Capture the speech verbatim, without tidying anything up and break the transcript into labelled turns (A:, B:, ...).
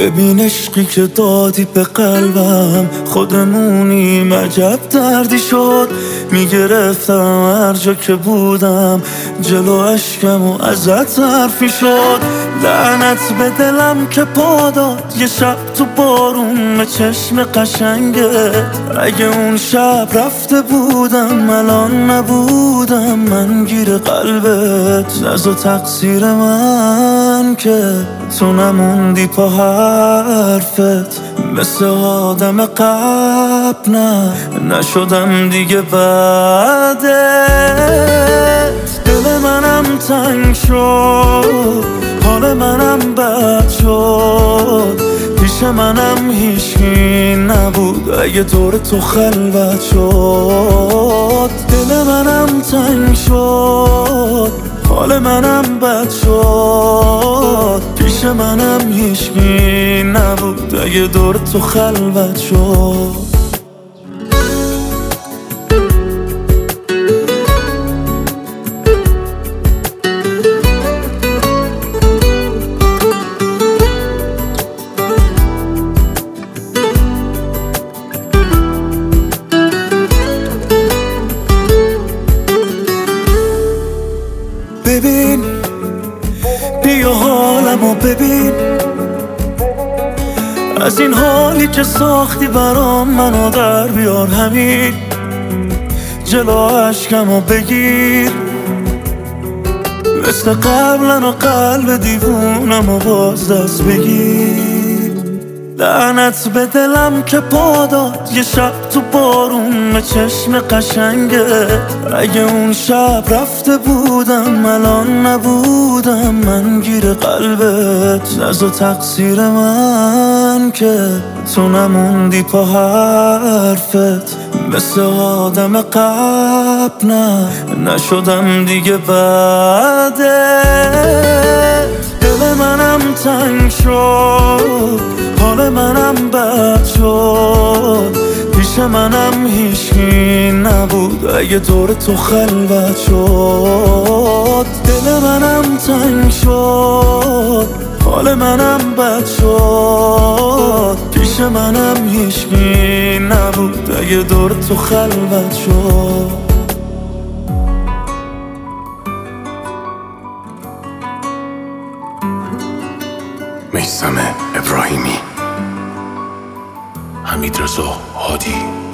A: ببین عشقی که دادی به قلبم، خودمونیم عجب دردی شد. میگرفتم هر جا که بودم، جلو اشکم و ازت حرفی شد. لعنت به دلم که پا داد یه شب تو بارون به چشم قشنگت. اگه اون شب رفته بودم الان نبودم من گیر قلبت. نزا تقصیر من که تو نموندی پا حرفت. مثل آدم قبل نه نشدم دیگه بعدت. دل منم تنگ شد، حال منم بد شد. پیش منم هیچکی نبود اگه دور تو خلوت شد. دل منم تنگ شد، حال منم بد شد. پیش منم هیچکی نبود اگه دور تو خلوت شد. ببین بیا حالمو ببین، از این حالی که ساختی برام منو در بیار. همین جلو عشقمو بگیر، مثل قبلن و قلب دیوونمو باز دست بگیر. لعنت به دلم که پا داد یه شب تو بارون به چشم قشنگت. اگه اون شب رفته بودم الان نبودم من گیر قلبت. نزا تقصیر من که تو نموندی پا حرفت. مثل آدم قبل نه نشدم دیگه بعدت. دل منم تنگ شد، حال منم بد شد. پیش منم هیچکی نبود اگه دور تو خلوت شد. دل منم تنگ شد، حال منم بد شد. پیش منم هیچکی نبود اگه دور تو خلوت شد.
B: میثم ابراهیمی، حمیدرضا هادی.